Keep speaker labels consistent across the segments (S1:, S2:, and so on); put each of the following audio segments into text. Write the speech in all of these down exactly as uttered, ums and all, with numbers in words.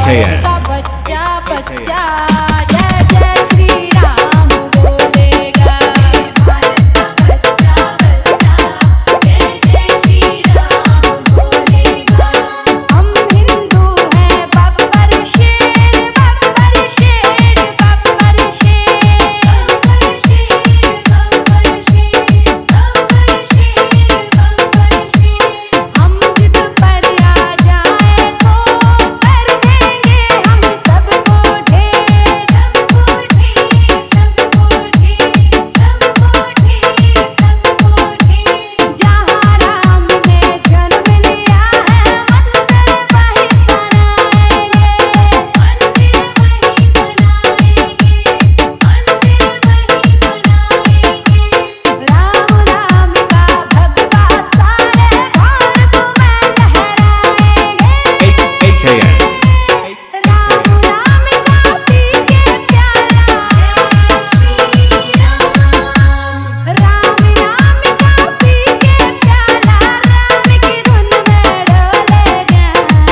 S1: भारत का बच्चा बच्चा जय जय श्री राम बोलेगा। भारत का बच्चा बच्चा जय जय श्री राम बोलेगा। हम हिंदू हैं बब्बर शेर बब्बर शेर बब्बर शेर बब्बर शेर बब्बर शेर बब्बर शेर बब्बर शेर। हम जिद पर आ जाए तो कर देंगे हम सबको ढेर सबको ढेर सबको ढेर सबको ढेर सबको ढेर। जहाँ राम ने जन्म लिया है मंदिर वहीं बनाएंगे मंदिर वहीं बनाएंगे मंदिर वहीं बनाएंगे। राम नाम का भगवा सारे भारत में लहराएंगे।
S2: A K N
S1: राम नाम का पी के प्याला श्री राम। राम नाम का पी के प्याला राम की धुन में डोलेगा।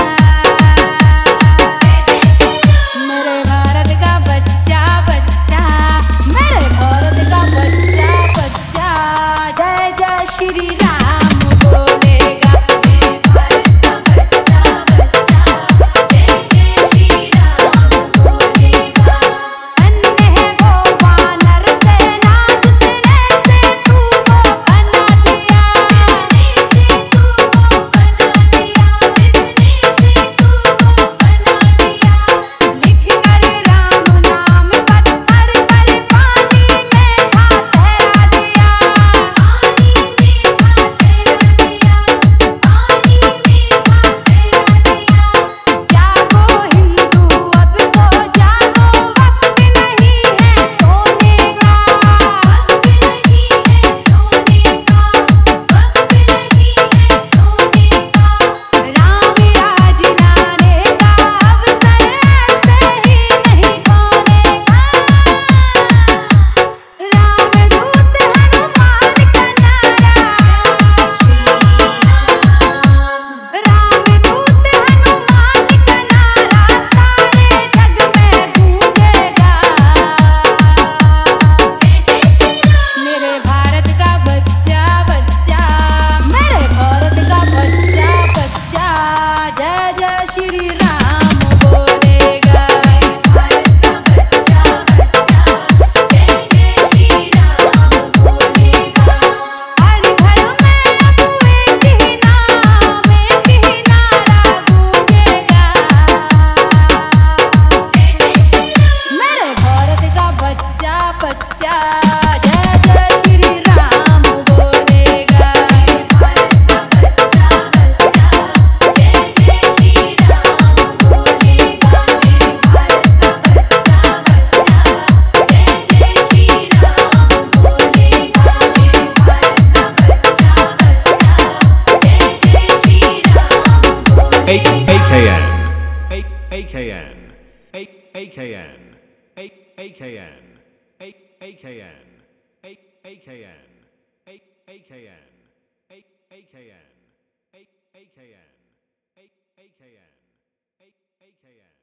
S1: मेरे भारत का बच्चा बच्चा मेरे भारत का बच्चा बच्चा जय जय श्री राम बोलेगा। मेरे भारत का बच्चा बच्चा जय जय श्री राम बोलेगा। धन्य है वो वानर सेना जिसने से तू को बना दिया जिसने से तू को बना दिया जिसने से तू को बना दिया। लिख कर राम नाम पत्थर पर पानी में था तैरा दिया पानी में था तैरा दिया पानी में था तैरा दिया। जागो हिंदू अब तो जागो वक्त नहीं है सोने का वक्त नहीं है सोने का वक्त नहीं है सोने का। राम राज लाने का अवसर ऐसे ही नहीं खोने का। रामदूत हनुमान का नारा श्री राम। रामदूत हनुमान का नारा सारे जग में गूंजेगा। जय जय श्री राम। मेरे भारत का बच्चा बच्चा मेरे भारत का बच्चा बच्चा जय जय श्री राम बोलेगा। भारत का बच्चा बच्चा जय जय श्री राम बोलेगा। हर घर में अब एक ही नाम एक ही नारा गूंजेगा। जय जय श्री राम। मेरे भारत का बच्चा बच्चा जय जय श्री राम बोलेगा। भारत का बच्चा बच्चा जय जय श्री राम बोलेगा। भारत का बच्चा बच्चा जय जय श्री राम बोलेगा। भारत का बच्चा बच्चा जय जय श्री राम
S2: A
S1: बोलेगा।
S2: A K N A A K N A A K N A A K N A A K N A A K N A A K N A A K N A A K N A A K N A A K N